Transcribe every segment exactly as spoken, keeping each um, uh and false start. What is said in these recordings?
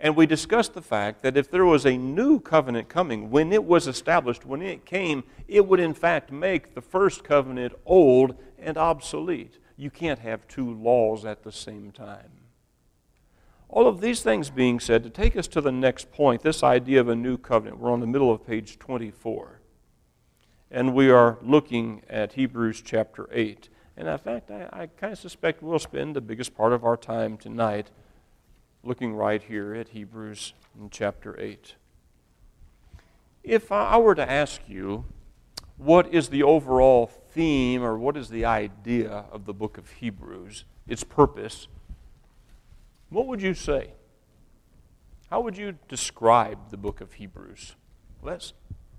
And we discussed the fact that if there was a new covenant coming, when it was established, when it came, it would in fact make the first covenant old and obsolete. You can't have two laws at the same time. All of these things being said, to take us to the next point, this idea of a new covenant, we're on the middle of page twenty-four. And we are looking at Hebrews chapter eight. And in fact, I, I kind of suspect we'll spend the biggest part of our time tonight looking right here at Hebrews in chapter eight. If I were to ask you, what is the overall theme or what is the idea of the book of Hebrews, its purpose, what would you say? How would you describe the book of Hebrews? Les?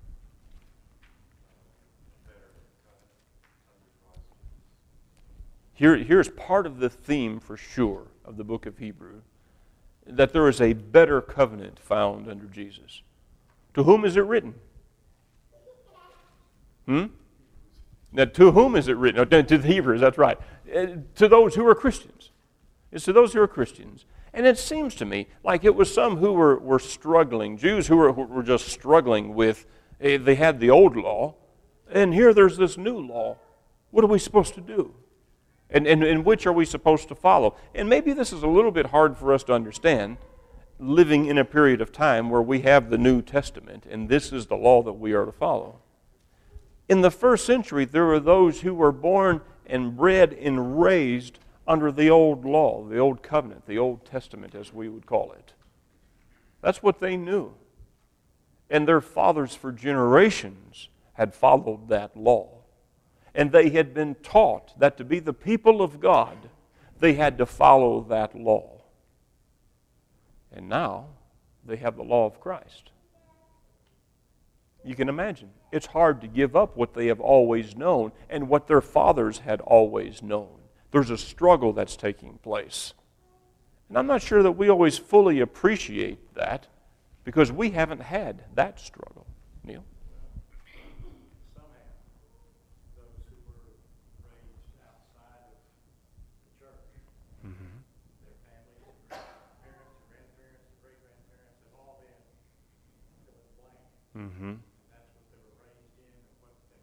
Here, here's part of the theme for sure of the book of Hebrews, that there is a better covenant found under Jesus. To whom is it written? Hmm? Now, to whom is it written? Oh, to the Hebrews, that's right. Uh, to those who are Christians. It's to those who are Christians. And it seems to me like it was some who were, were struggling, Jews who were, who were just struggling with, uh, they had the old law, and here there's this new law. What are we supposed to do? And, and, and which are we supposed to follow? And maybe this is a little bit hard for us to understand, living in a period of time where we have the New Testament, and this is the law that we are to follow. In the first century, there were those who were born and bred and raised under the old law, the old covenant, the Old Testament, as we would call it. That's what they knew. And their fathers for generations had followed that law. And they had been taught that to be the people of God, they had to follow that law. And now, they have the law of Christ. You can imagine, it's hard to give up what they have always known and what their fathers had always known. There's a struggle that's taking place. And I'm not sure that we always fully appreciate that because we haven't had that struggle. Neil? Mm-hmm. That's what they were raised in and what they,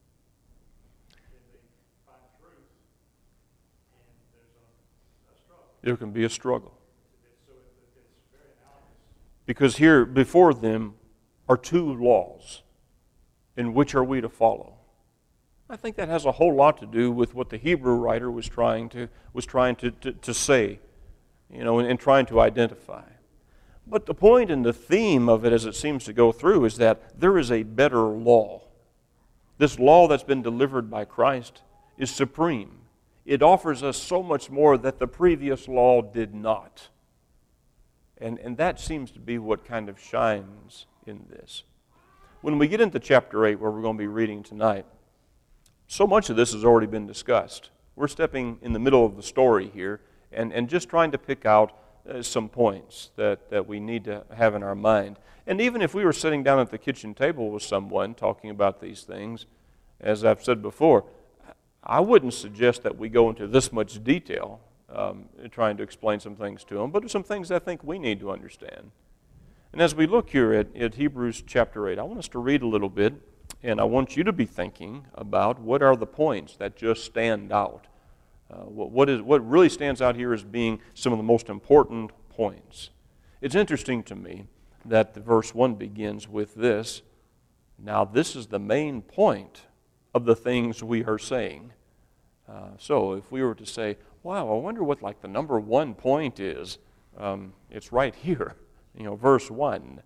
then they find truth, and there's a, a struggle. There can be a struggle. It's, so it, it's very analogous. Because here before them are two laws, and which are we to follow? I think that has a whole lot to do with what the Hebrew writer was trying to was trying to, to, to say, you know, and, and trying to identify. But the point and the theme of it as it seems to go through is that there is a better law. This law that's been delivered by Christ is supreme. It offers us so much more that the previous law did not. And, and that seems to be what kind of shines in this. When we get into chapter eight, where we're going to be reading tonight, so much of this has already been discussed. We're stepping in the middle of the story here and, and just trying to pick out Uh, some points that, that we need to have in our mind. And even if we were sitting down at the kitchen table with someone talking about these things, as I've said before, I wouldn't suggest that we go into this much detail um, trying to explain some things to them, but there's some things I think we need to understand. And as we look here at, at Hebrews chapter eight, I want us to read a little bit, and I want you to be thinking about what are the points that just stand out. Uh, what, what, is, what really stands out here as being some of the most important points. It's interesting to me that the verse one begins with this. Now this is the main point of the things we are saying. Uh, so if we were to say, wow, I wonder what like the number one point is, um, it's right here. You know, verse one.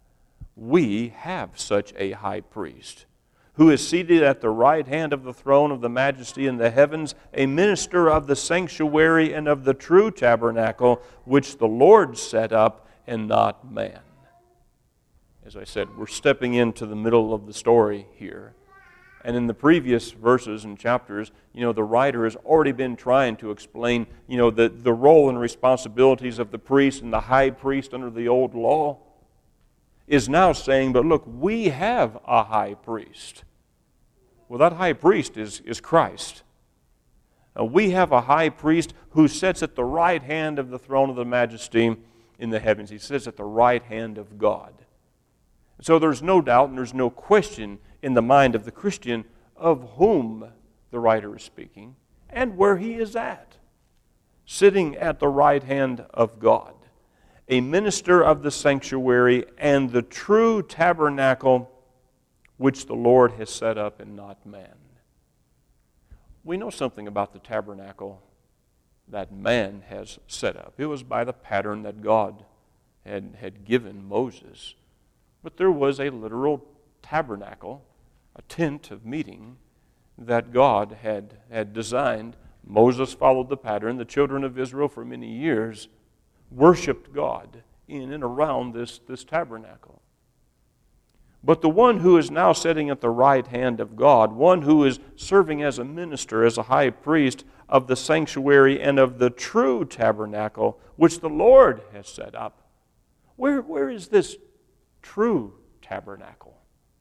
We have such a high priest, who is seated at the right hand of the throne of the majesty in the heavens, a minister of the sanctuary and of the true tabernacle, which the Lord set up and not man. As I said, we're stepping into the middle of the story here. And in the previous verses and chapters, you know, the writer has already been trying to explain, you know, the, the role and responsibilities of the priest and the high priest under the old law. Is now saying, but look, we have a high priest. Well, that high priest is, is Christ. Now, we have a high priest who sits at the right hand of the throne of the majesty in the heavens. He sits at the right hand of God. So there's no doubt and there's no question in the mind of the Christian of whom the writer is speaking and where he is at, sitting at the right hand of God, a minister of the sanctuary and the true tabernacle which the Lord has set up and not man. We know something about the tabernacle that man has set up. It was by the pattern that God had, had given Moses. But there was a literal tabernacle, a tent of meeting, that God had, had designed. Moses followed the pattern. The children of Israel for many years worshiped God in and around this, this tabernacle. But the one who is now sitting at the right hand of God, one who is serving as a minister, as a high priest of the sanctuary and of the true tabernacle, which the Lord has set up, where, where is this true tabernacle?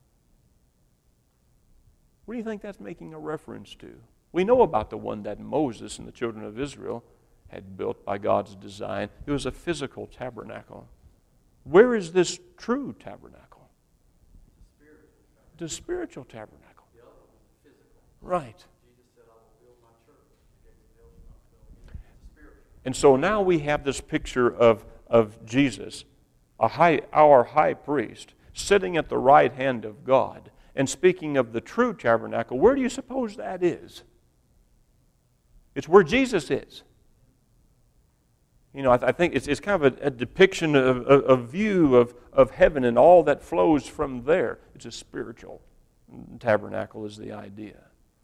What do you think that's making a reference to? We know about the one that Moses and the children of Israel had built by God's design. It was a physical tabernacle. Where is this true tabernacle? The spiritual tabernacle. The other one is physical. Right. Jesus said, I will build my church. The gates of hell shall not prevail. It's spiritual. And so now we have this picture of, of Jesus, a high, our high priest, sitting at the right hand of God. And speaking of the true tabernacle, where do you suppose that is? It's where Jesus is. You know, I, th- I think it's, it's kind of a, a depiction of a, a view of, of heaven and all that flows from there. It's a spiritual tabernacle is the idea.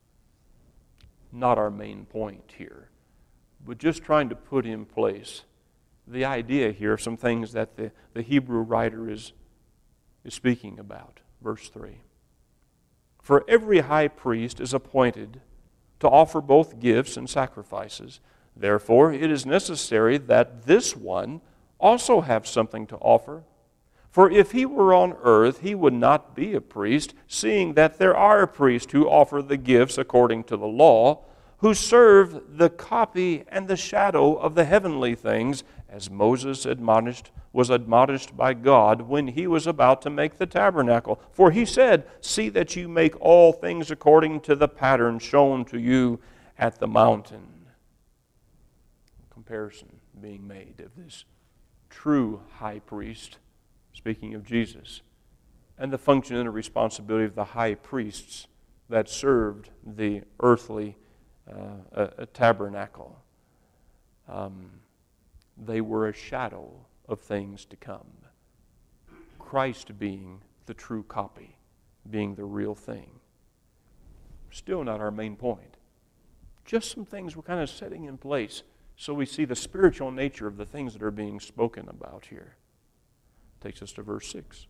Not our main point here, but just trying to put in place the idea here of some things that the, the Hebrew writer is, is speaking about. Verse three. For every high priest is appointed to offer both gifts and sacrifices. Therefore, it is necessary that this one also have something to offer. For if he were on earth, he would not be a priest, seeing that there are priests who offer the gifts according to the law, who serve the copy and the shadow of the heavenly things, as Moses admonished, was admonished by God when he was about to make the tabernacle. For he said, see that you make all things according to the pattern shown to you at the mountain. Comparison being made of this true high priest, speaking of Jesus, and the function and the responsibility of the high priests that served the earthly uh, a, a tabernacle. Um, they were a shadow of things to come. Christ being the true copy, being the real thing. Still not our main point. Just some things we're kind of setting in place so we see the spiritual nature of the things that are being spoken about here. Takes us to verse six.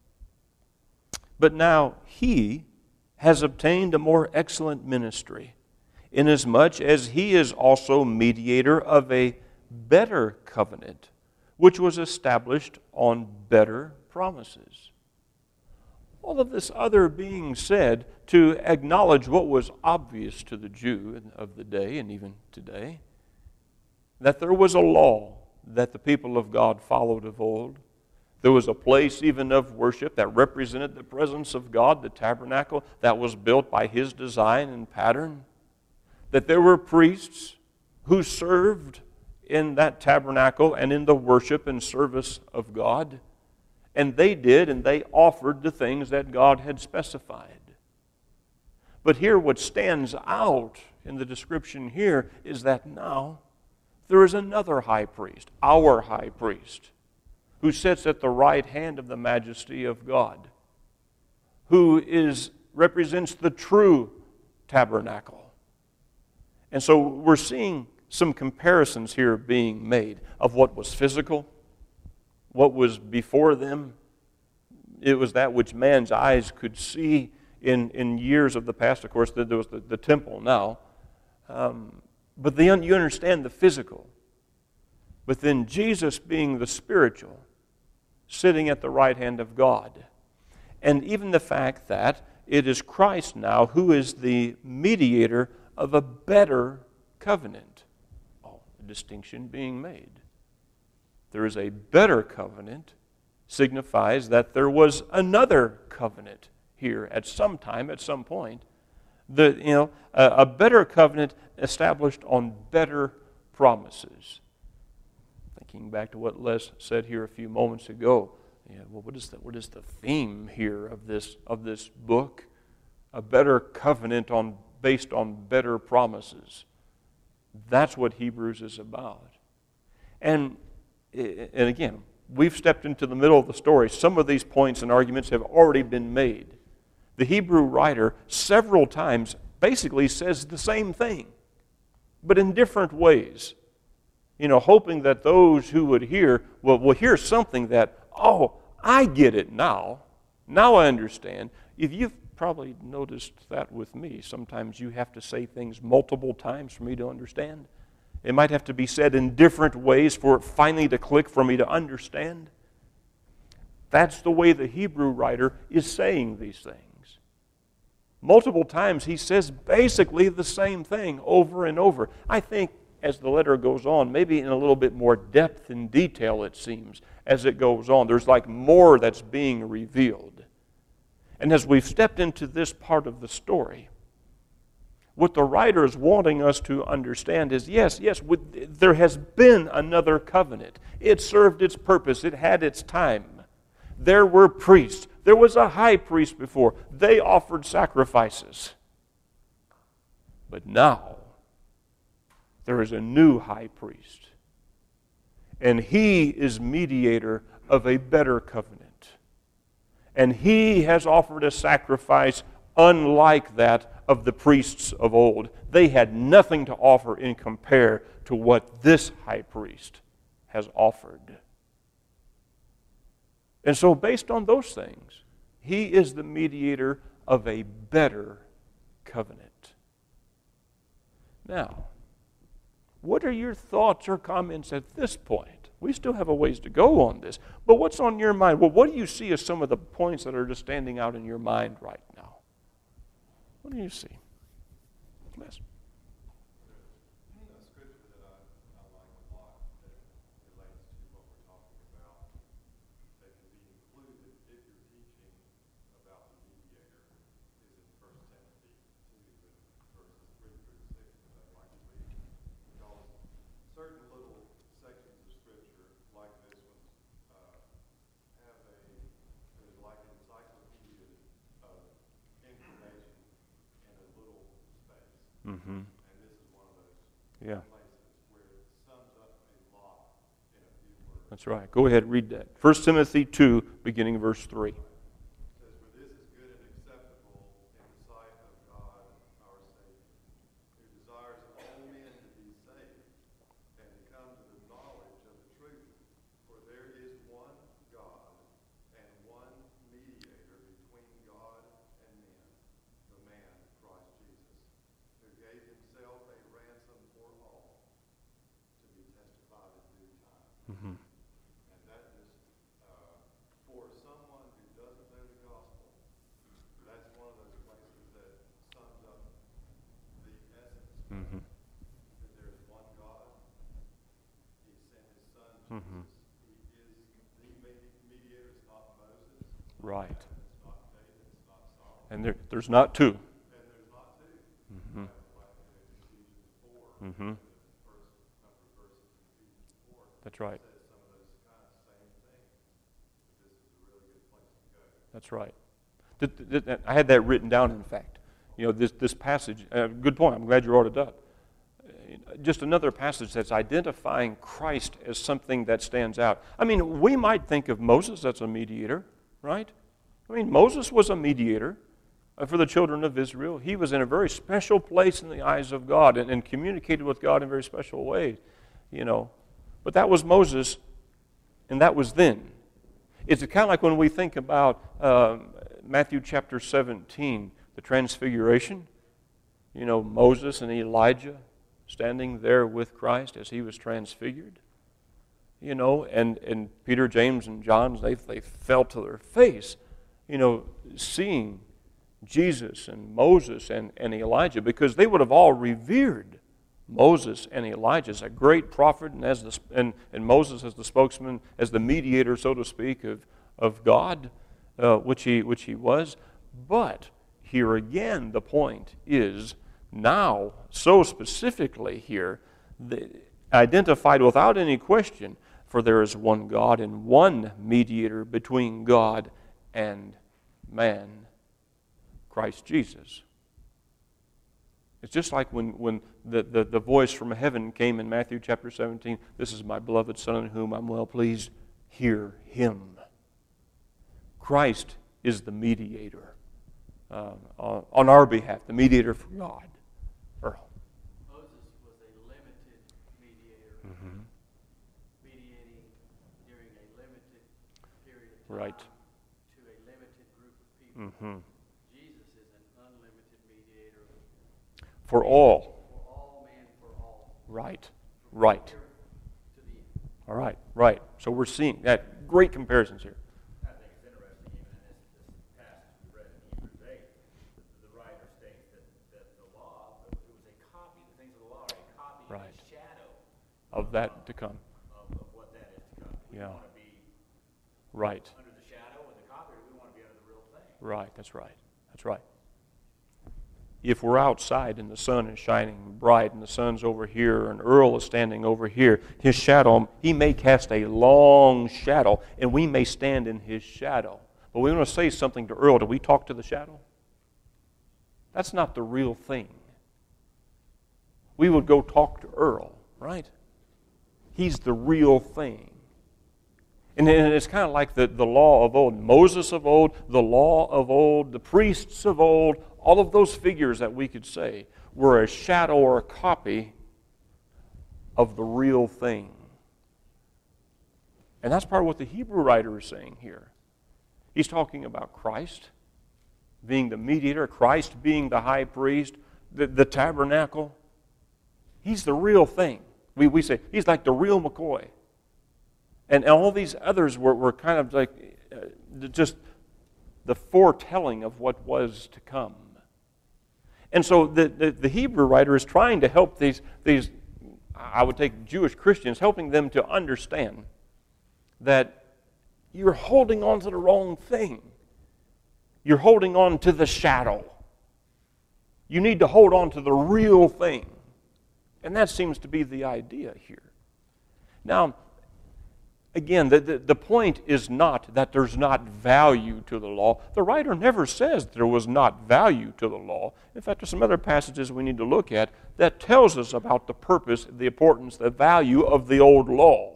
But now he has obtained a more excellent ministry, inasmuch as he is also mediator of a better covenant, which was established on better promises. All of this other being said to acknowledge what was obvious to the Jew of the day and even today, that there was a law that the people of God followed of old. There was a place even of worship that represented the presence of God, the tabernacle that was built by his design and pattern. That there were priests who served in that tabernacle and in the worship and service of God. And they did, and they offered the things that God had specified. But here what stands out in the description here is that now there is another high priest, our high priest, who sits at the right hand of the majesty of God, who is represents the true tabernacle. And so we're seeing some comparisons here being made of what was physical, what was before them. It was that which man's eyes could see in, in years of the past. Of course, there was the, the temple now. Um, but then you understand the physical. But then Jesus being the spiritual, sitting at the right hand of God. And even the fact that it is Christ now who is the mediator of a better covenant. Oh, a distinction being made. There is a better covenant signifies that there was another covenant here at some time, at some point. The, you know, a, a better covenant established on better promises. Thinking back to what Les said here a few moments ago, yeah, well, what is the what is the theme here of this of this book? A better covenant on based on better promises. That's what Hebrews is about. And and again, we've stepped into the middle of the story. Some of these points and arguments have already been made. The Hebrew writer several times basically says the same thing, but in different ways. You know, hoping that those who would hear will, will hear something that, oh, I get it now. Now I understand. If you've probably noticed that with me, sometimes you have to say things multiple times for me to understand. It might have to be said in different ways for it finally to click for me to understand. That's the way the Hebrew writer is saying these things. Multiple times he says basically the same thing over and over. I think as the letter goes on, maybe in a little bit more depth and detail, it seems, as it goes on. There's like more that's being revealed. And as we've stepped into this part of the story, what the writer is wanting us to understand is, yes, yes, there has been another covenant. It served its purpose. It had its time. There were priests. There was a high priest before. They offered sacrifices. But now, there is a new high priest. And he is mediator of a better covenant. And he has offered a sacrifice unlike that of the priests of old. They had nothing to offer in compare to what this high priest has offered. And so based on those things, he is the mediator of a better covenant. Now, what are your thoughts or comments at this point? We still have a ways to go on this. But what's on your mind? Well, what do you see as some of the points that are just standing out in your mind right now? What do you see? Yes. Mm-hmm. And this is one of those yeah. places where it sums up a lot in a few words. That's right. Go ahead, read that. First Timothy two, beginning verse three. It says, "For this is good and acceptable in the sight of God our Savior, who desires all men to be saved and to come to the knowledge of the truth. For there is one God and one mediator between God and men, the man Christ Jesus, who gave himself a ransom for all, to be testified in due time." Mm-hmm. And that just, uh, for someone who doesn't know the gospel, that's one of those places that sums up the essence. Mm-hmm. That there's one God. He sent his son, Jesus. Mm-hmm. He is the mediator. It's not Moses. Right. It's not David. It's not Solomon. And there, there's not two. Mm-hmm. Mm-hmm. That's right. That's right. I had that written down, in fact. You know, this, this passage, uh, good point, I'm glad you brought it up. Just another passage that's identifying Christ as something that stands out. I mean, we might think of Moses as a mediator, right? I mean, Moses was a mediator for the children of Israel. He was in a very special place in the eyes of God and, and communicated with God in very special ways, you know. But that was Moses, and that was then. It's kind of like when we think about um, Matthew chapter seventeen, the transfiguration. You know, Moses and Elijah standing there with Christ as he was transfigured. You know, and, and Peter, James, and John, they, they fell to their face, you know, seeing Jesus and Moses and, and Elijah, because they would have all revered Moses and Elijah as a great prophet, and as the, and, and Moses as the spokesman, as the mediator, so to speak, of, of God, uh, which he which he was. But here again, the point is now, so specifically here, the, identified without any question, for there is one God and one mediator between God and man, Christ Jesus. It's just like when, when the, the, the voice from heaven came in Matthew chapter seventeen, "This is my beloved Son in whom I'm well pleased. Hear him." Christ is the mediator uh, on, on our behalf, the mediator for God. Earl. Moses was a limited mediator, Mm-hmm. mediating during a limited period of time Right. to a limited group of people. Mm-hmm. Jesus is an unlimited mediator For all. for all men, for all. Right. Right. Here to the end. All right. Right. So we're seeing that great comparisons here. I think it's interesting, even in this, this passage we read in Hebrews eight, the, the writer states that, that the law, it was a copy, the things of the law are a copy Right. and a shadow Of that to come. of, of what that is to come. We Yeah. want to be Right. under the shadow of the copy, or we want to be under the real thing. Right. That's right. That's right. If we're outside and the sun is shining bright and the sun's over here and Earl is standing over here, his shadow, he may cast a long shadow and we may stand in his shadow. But we want to say something to Earl. Do we talk to the shadow? That's not the real thing. We would go talk to Earl, right? He's the real thing. And it's kind of like the, the law of old. Moses of old, the law of old, the priests of old, all of those figures that we could say were a shadow or a copy of the real thing. And that's part of what the Hebrew writer is saying here. He's talking about Christ being the mediator, Christ being the high priest, the, the tabernacle. He's the real thing. We, we say, he's like the real McCoy. And all these others were, were kind of like uh, just the foretelling of what was to come. And so the, the, the Hebrew writer is trying to help these, these, I would take Jewish Christians, helping them to understand that you're holding on to the wrong thing. You're holding on to the shadow. You need to hold on to the real thing. And that seems to be the idea here. Now, again, the, the, the point is not that there's not value to the law. The writer never says there was not value to the law. In fact, there's some other passages we need to look at that tells us about the purpose, the importance, the value of the old law.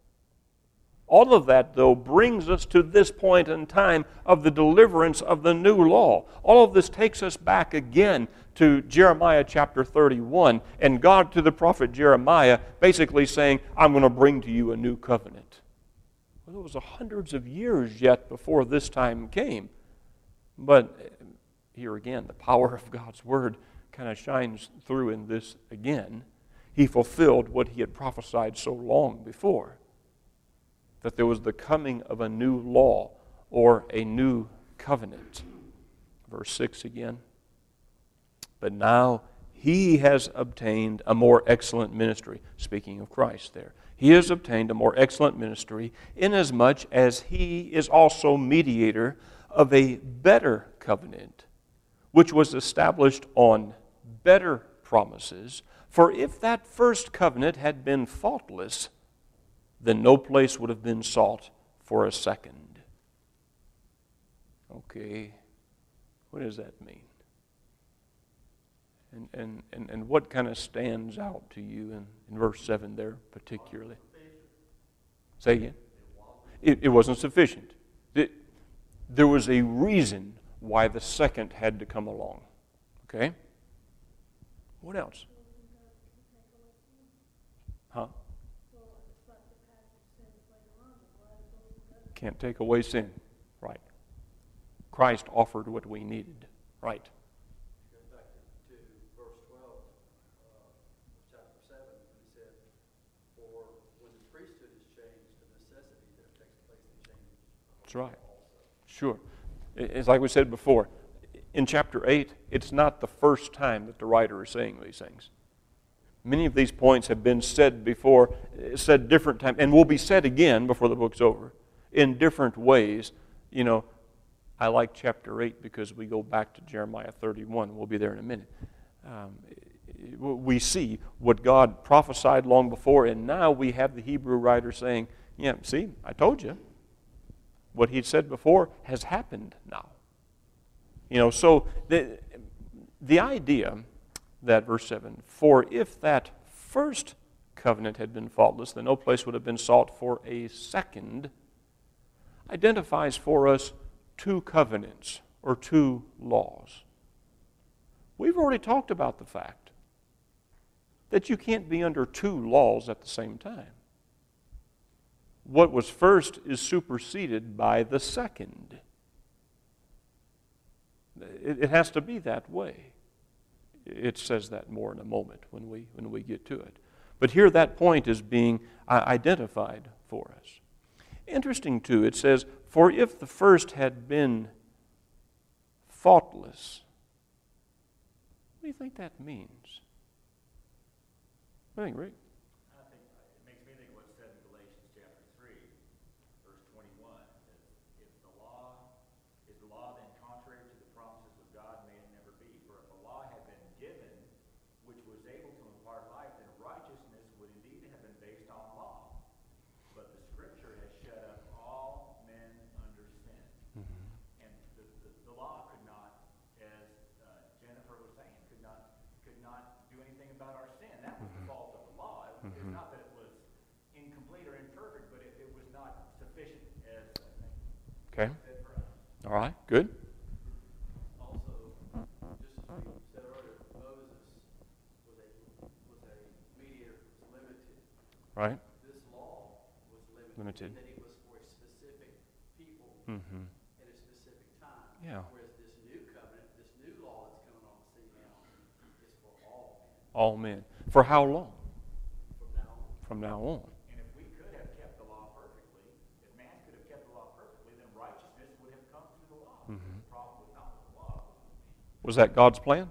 All of that, though, brings us to this point in time of the deliverance of the new law. All of this takes us back again to Jeremiah chapter thirty-one, and God to the prophet Jeremiah basically saying, I'm going to bring to you a new covenant. Well, it was hundreds of years yet before this time came. But here again, the power of God's word kind of shines through in this again. He fulfilled what he had prophesied so long before, that there was the coming of a new law or a new covenant. Verse six again. But now he has obtained a more excellent ministry. Speaking of Christ there. He has obtained a more excellent ministry inasmuch as he is also mediator of a better covenant, which was established on better promises. For if that first covenant had been faultless, then no place would have been sought for a second. Okay, what does that mean? And, and, and, and what kind of stands out to you in, in verse seven there particularly? Say again? It, it wasn't sufficient. It, there was a reason why the second had to come along. Okay? What else? Huh? Can't take away sin. Right. Christ offered what we needed. Right. Goes back to, to verse twelve, uh, chapter seven, when he said, "For when the priesthood is changed, the necessity that takes place in change." That's right. Sure. It's like we said before. In chapter eight, it's not the first time that the writer is saying these things. Many of these points have been said before, said different times, and will be said again before the book's over, in different ways. You know, I like chapter eight because we go back to Jeremiah thirty-one. We'll be there in a minute. Um, we see what God prophesied long before, and now we have the Hebrew writer saying, yeah, see, I told you. What he'd said before has happened now. You know, so the, the idea that, verse seven, for if that first covenant had been faultless, then no place would have been sought for a second, identifies for us two covenants or two laws. We've already talked about the fact that you can't be under two laws at the same time. What was first is superseded by the second. It, it has to be that way. It says that more in a moment when we when we get to it. But here that point is being uh, identified for us. Interesting too, it says, for if the first had been faultless. What do you think that means? What do you think, Rick? I think it makes me think of what's said in Galatians chapter three, verse twenty-one. That if the law is the law then contrary to the promises of God, may it never be. For if the law had been given, which was able to impart life, then righteousness would indeed have been based on law. But the Scripture has shut up all men under sin. Mm-hmm. And the, the, the law could not, as uh, Jennifer was saying, could not could not do anything about our sin. That was the fault of the law. It, mm-hmm. It's not that it was incomplete or imperfect, but it, it was not sufficient as I think okay. said for us. All right, good. Also, just as we said earlier, Moses was a was a mediator, was limited. Right. This law was limited. Limited. That it was for a specific people Mm-hmm. at a specific time. Yeah. Whereas this new covenant, this new law that's coming on the scene now, is for all men. All men. For how long? From now on. From now on. And if we could have kept the law perfectly, if man could have kept the law perfectly, then righteousness would have come through the law. Mm-hmm. The problem was not with the law. Was that God's plan?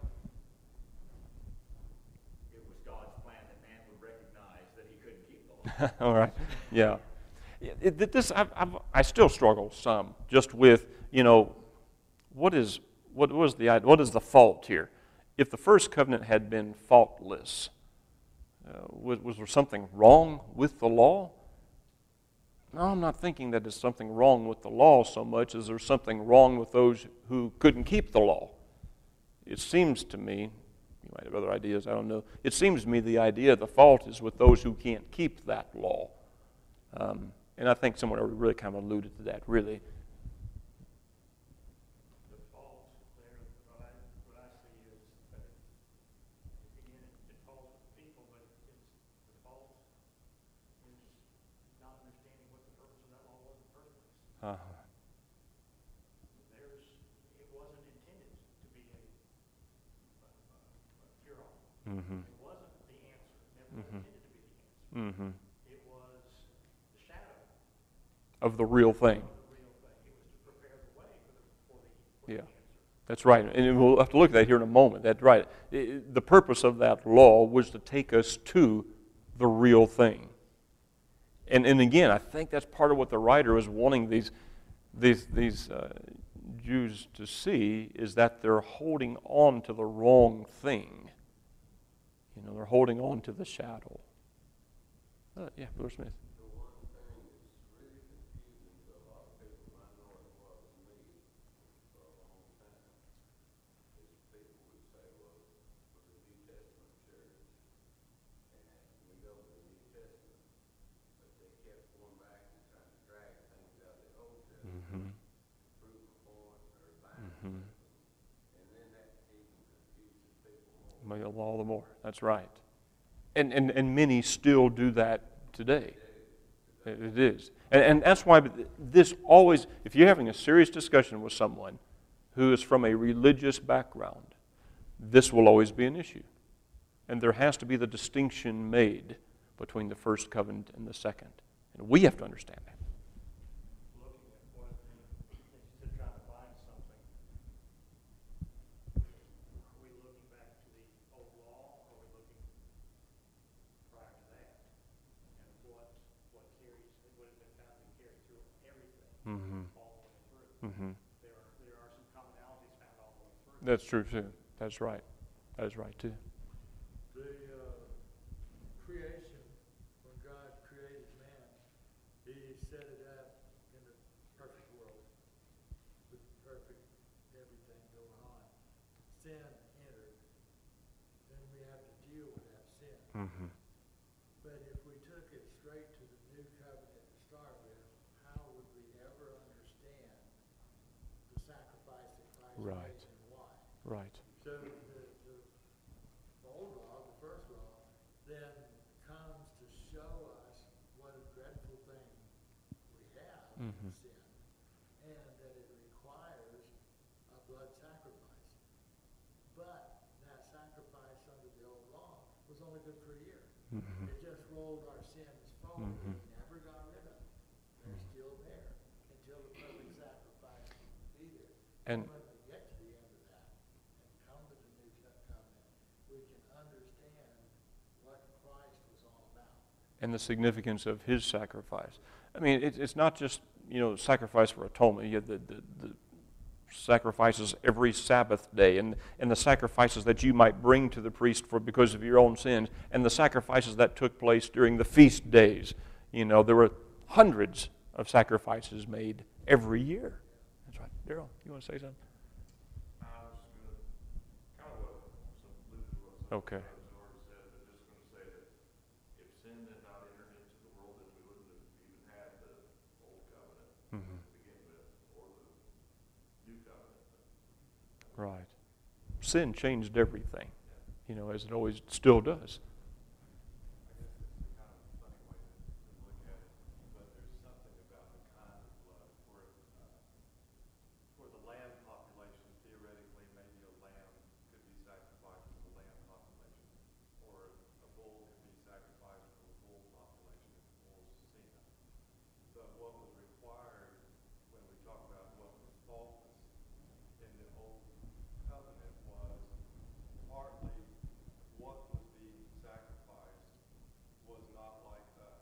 It was God's plan that man would recognize that he couldn't keep the law. All right. Yeah. It, it, this I've, I've, I still struggle some just with, you know, what is what was the what is the fault here? If the first covenant had been faultless, uh, was, was there something wrong with the law? No, I'm not thinking that there's something wrong with the law so much as there's something wrong with those who couldn't keep the law. It seems to me, you might have other ideas, I don't know. It seems to me the idea of the fault is with those who can't keep that law. Um, and I think someone already really kind of alluded to that, really. The fault there, what I, what I see is that, again, it, it falls with people, but it's, the fault is not understanding what the purpose of that law was in the first place. Uh-huh. There's, it wasn't intended to be a, a, a cure-all. Mm-hmm. It wasn't the answer. It never Mm-hmm. was intended to be the answer. Mm-hmm. It was the shadow Of the real thing. of the real thing. It was to prepare the way for the, for the, for Yeah. the answer. That's right. And we'll have to look at that here in a moment. That's right. It, the purpose of that law was to take us to the real thing. And and again, I think that's part of what the writer is wanting these these these uh, Jews to see, is that they're holding on to the wrong thing. You know, they're holding on to the shadow. Uh, yeah, Brother Smith. Mm-hmm. Mm-hmm. Maybe all the more. That's right. And, and and many still do that today. It is. And, and that's why this always, if you're having a serious discussion with someone who is from a religious background, this will always be an issue. And there has to be the distinction made between the first covenant and the second. And we have to understand that. Looking at what it means to try to find something. Are we looking back to the old law, or are we looking Mm-hmm. there are, there are some commonalities found all the way through. That's true too. That's right. That is right too. The uh, creation, when God created man, He set it up in a perfect world with perfect everything going on. Sin entered, then we have to deal with that sin. Mm-hmm. But if we took it straight to the new covenant to start with, how would we ever understand the sacrifice that Christ Right. made and why? Right. So the, the, the old law, the first law, then comes to show us what a dreadful thing we have Mhm. in sin, and that it requires a blood sacrifice. But that sacrifice under the old law was only good for a year. Mm-hmm. It just rolled our sins forward. Mhm. We never got rid of them. They're still there until the perfect sacrifice be there. And When we get to the end of that and come to the new covenant, we can understand what Christ was all about. and the significance of His sacrifice. I mean, it, it's not just, you know, sacrifice for atonement. You have the, the, the sacrifices every Sabbath day, and, and the sacrifices that you might bring to the priest for because of your own sins, and the sacrifices that took place during the feast days. You know, there were hundreds of sacrifices made every year. That's right. Daryl, you want to say something? I was just going to, kind of what, some allude to what some Okay. of the Lord said, but just going to say that if sin had not entered into the world, then we wouldn't have even had the old covenant Mm-hmm. to begin with, or the new covenant. Right. Sin changed everything, you know, as it always still does. I guess it's a kind of funny way to, to look at it, but there's something about the kind of blood for, uh, for the lamb population, theoretically, maybe a lamb could be sacrificed for the lamb population, or a bull could be sacrificed for the bull population if the bull's sin. But what was required when we talk about what was faultless in the old covenant was partly what was being sacrificed was not like us.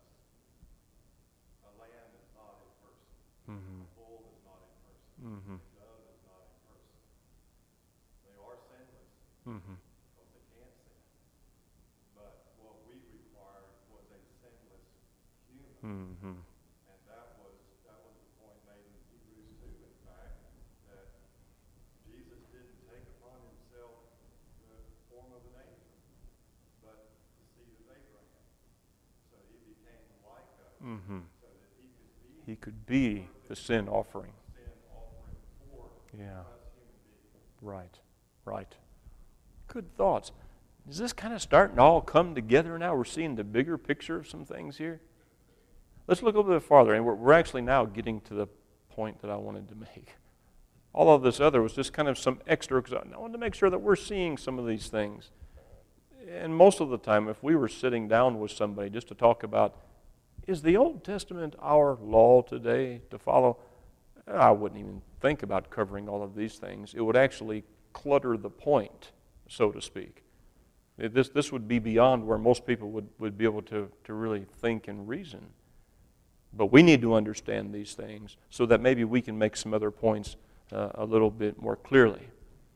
A lamb is not a person. Mm-hmm. A bull is not a person. Mm-hmm. A dove is not a person. They are sinless Mm-hmm. because they can't sin. But what we required was a sinless human. Mm-hmm. And that was that was the point made in Hebrews two, in fact, that Jesus didn't take upon himself the form of an angel, but the seed of Abraham. So he became like us, Mm-hmm. so that he could be He could be the sin offering. sin offering for Yeah. us human beings. Right. Right. Good thoughts. Is this kind of starting to all come together now? We're seeing the bigger picture of some things here. Let's look a little bit farther, and we're, we're actually now getting to the point that I wanted to make. All of this other was just kind of some extra, because I wanted to make sure that we're seeing some of these things. And most of the time, if we were sitting down with somebody just to talk about, is the Old Testament our law today to follow? I wouldn't even think about covering all of these things. It would actually clutter the point, so to speak. It- This, this would be beyond where most people would, would be able to, to really think and reason. But we need to understand these things so that maybe we can make some other points uh, a little bit more clearly.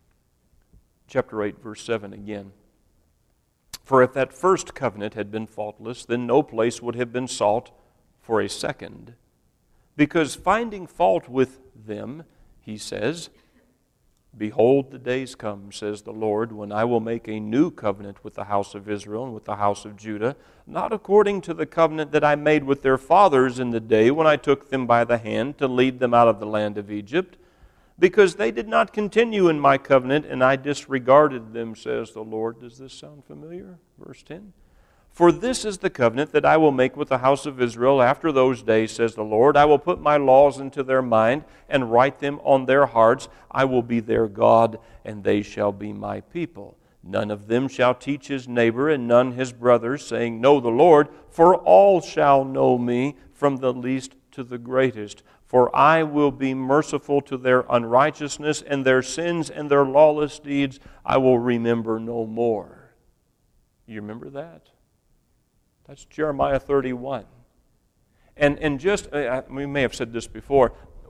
Chapter eight, verse seven again. For if that first covenant had been faultless, then no place would have been sought for a second. Because finding fault with them, he says, Behold, the days come, says the Lord, when I will make a new covenant with the house of Israel and with the house of Judah, not according to the covenant that I made with their fathers in the day when I took them by the hand to lead them out of the land of Egypt, because they did not continue in my covenant, and I disregarded them, says the Lord. Does this sound familiar? Verse ten. For this is the covenant that I will make with the house of Israel after those days, says the Lord. I will put my laws into their mind and write them on their hearts. I will be their God, and they shall be my people. None of them shall teach his neighbor and none his brother, saying, Know the Lord, for all shall know me, from the least to the greatest. For I will be merciful to their unrighteousness, and their sins and their lawless deeds I will remember no more. You remember that? That's Jeremiah thirty-one. And, and just, uh, we may have said this before,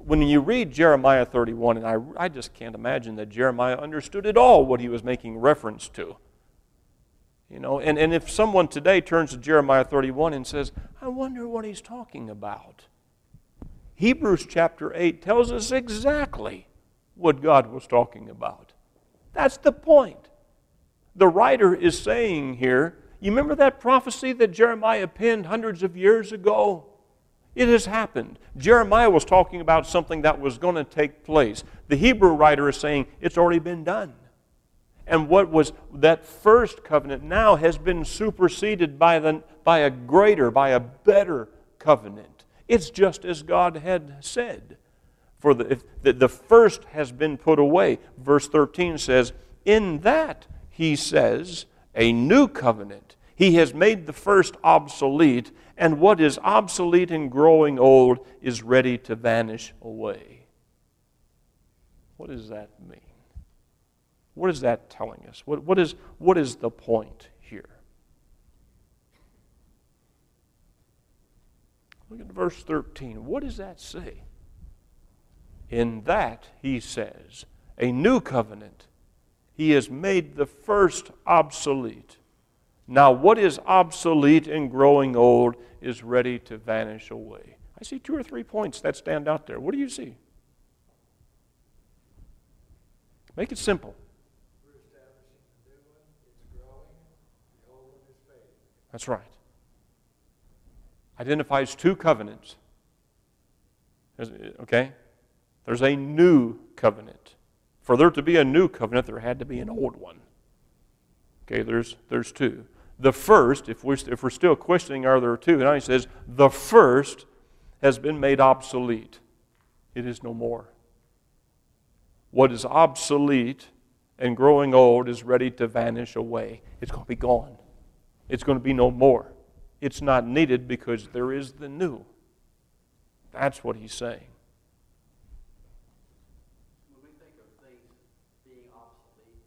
when you read Jeremiah thirty-one, and I, I just can't imagine that Jeremiah understood at all what he was making reference to. You know, and, and if someone today turns to Jeremiah thirty-one and says, I wonder what he's talking about. Hebrews chapter eight tells us exactly what God was talking about. That's the point. The writer is saying here, you remember that prophecy that Jeremiah penned hundreds of years ago? It has happened. Jeremiah was talking about something that was going to take place. The Hebrew writer is saying it's already been done. And what was that first covenant now has been superseded by, the, by a greater, by a better covenant. It's just as God had said. For the, if the, the first has been put away. Verse thirteen says, in that, he says, a new covenant. He has made the first obsolete, and what is obsolete and growing old is ready to vanish away. What does that mean? What is that telling us? What, what, is, what is the point here? Look at verse thirteen. What does that say? In that, he says, a new covenant. He has made the first obsolete. Now, what is obsolete and growing old is ready to vanish away. I see two or three points that stand out there. What do you see? Make it simple. We're establishing the new one, it's growing, the old one is fading. That's right. Identifies two covenants. Okay? There's a new covenant. For there to be a new covenant, there had to be an old one. Okay, there's there's two. The first, if we're, if we're still questioning, are there two? Now he says, the first has been made obsolete. It is no more. What is obsolete and growing old is ready to vanish away. It's going to be gone. It's going to be no more. It's not needed because there is the new. That's what he's saying. When we think of things being obsolete,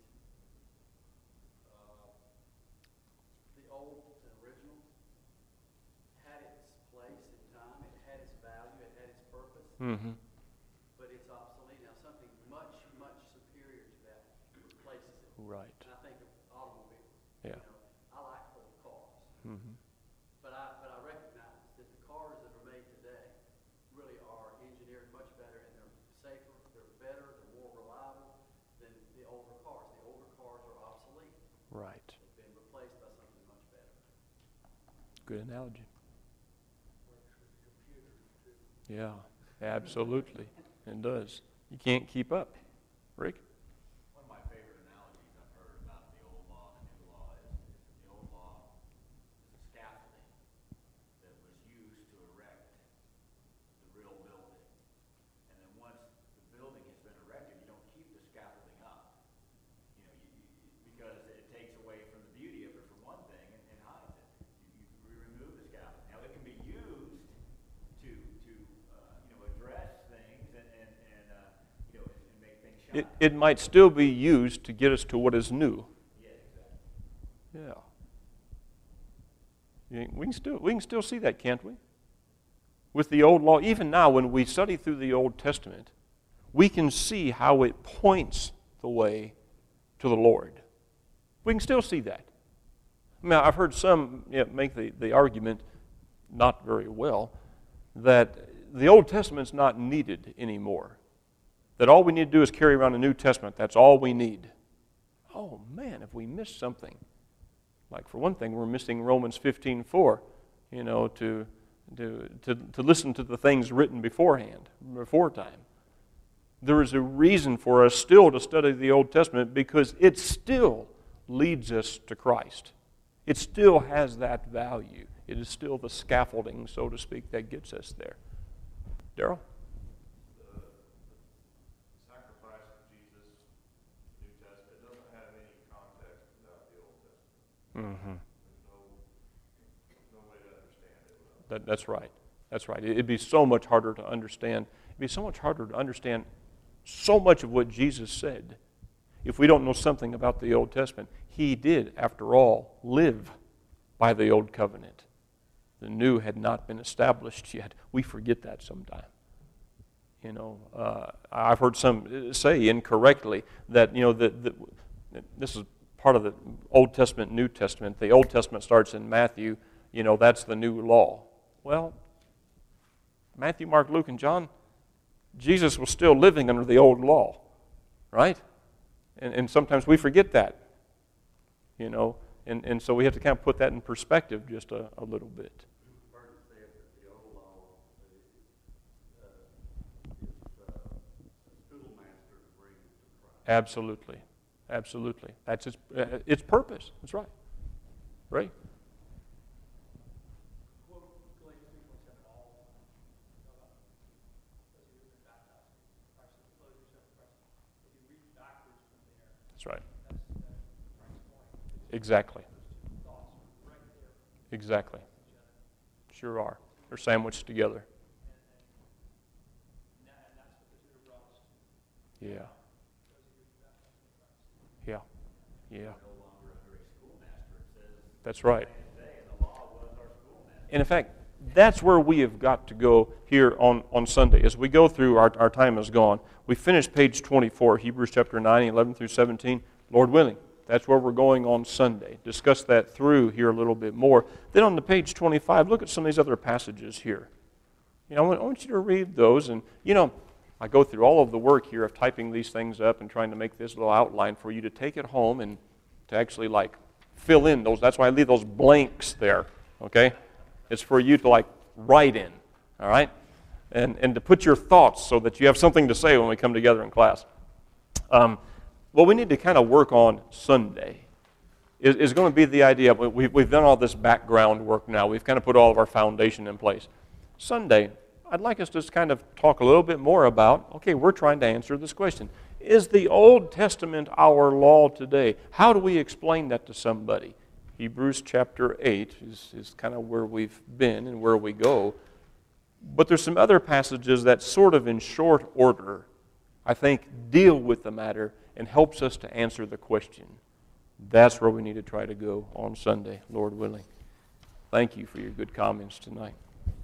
uh, the old and original had its place in time, it had its value, it had its purpose, Mm-hmm. but it's obsolete now. Something much, much superior to that replaces it. Right. And I think of automobiles. Yeah. You know, I like old cars, Mm-hmm. but I but I recognize that the cars that are made today really are engineered much better, and they're safer, they're better, they're more reliable than the older cars. The older cars are obsolete. Right. They've been replaced by something much better. Good analogy. Works with computers too. Yeah, absolutely. It does. You can't keep up. Rick? One of my favorite analogies I've heard about the old law and the new law is, is the old law is a scaffolding that was used to erect the real building. And then once the building has been erected, you don't keep the scaffolding up. You know, you, you, because it takes away from the beauty of it for one thing and, and hides it. You, you remove the scaffolding. Now it can be used to to uh, you know address things and and, and uh, you know and make things shine. It, it might still be used to get us to what is new. Yeah, exactly. Yeah. Yeah, we can still we can still see that, can't we? With the old law, even now when we study through the Old Testament, we can see how it points the way to the Lord. We can still see that. I mean, I've heard some you know, make the, the argument, not very well, that the Old Testament's not needed anymore. That all we need to do is carry around the New Testament. That's all we need. Oh man, if we miss something. Like for one thing, we're missing Romans fifteen four, you know, to, to, to, to listen to the things written beforehand, before time. There is a reason for us still to study the Old Testament because it still leads us to Christ. It still has that value. It is still the scaffolding, so to speak, that gets us there. Darrell? The sacrifice of Jesus, New Testament, it doesn't have any context without the Old Testament. Mm-hmm. There's no, there's no way to understand it without. That, that's right. That's right. It'd be so much harder to understand. It'd be so much harder to understand so much of what Jesus said if we don't know something about the Old Testament. He did, after all, live by the Old Covenant. The new had not been established yet. We forget that sometime. You know, uh, I've heard some say incorrectly that, you know, that, that this is part of the Old Testament, New Testament. The Old Testament starts in Matthew. You know, that's the new law. Well, Matthew, Mark, Luke, and John, Jesus was still living under the old law, right? And, and sometimes we forget that, you know, and, and so we have to kind of put that in perspective just a, a little bit. Absolutely. Absolutely. That's its, uh, its purpose. That's right. Right? That's right. Exactly. Exactly. Sure are. They're sandwiched together. Yeah. Yeah. Yeah. That's right. And in fact, that's where we have got to go here on, on Sunday. As we go through, our, our time is gone. We finished page twenty-four, Hebrews chapter nine, eleven through seventeen. Lord willing, that's where we're going on Sunday. Discuss that through here a little bit more. Then on the page twenty-five, look at some of these other passages here. You know, I want, I want you to read those. And, you know, I go through all of the work here of typing these things up and trying to make this little outline for you to take it home and to actually, like, fill in those. That's why I leave those blanks there, okay? It's for you to, like, write in, all right? And and to put your thoughts so that you have something to say when we come together in class. Um, what we need to kind of work on Sunday is, is going to be the idea. We, we've done all this background work now. We've kind of put all of our foundation in place. Sunday, I'd like us to just kind of talk a little bit more about, okay, we're trying to answer this question. Is the Old Testament our law today? How do we explain that to somebody? Hebrews chapter eight is, is kind of where we've been and where we go. But there's some other passages that sort of in short order, I think, deal with the matter and helps us to answer the question. That's where we need to try to go on Sunday, Lord willing. Thank you for your good comments tonight.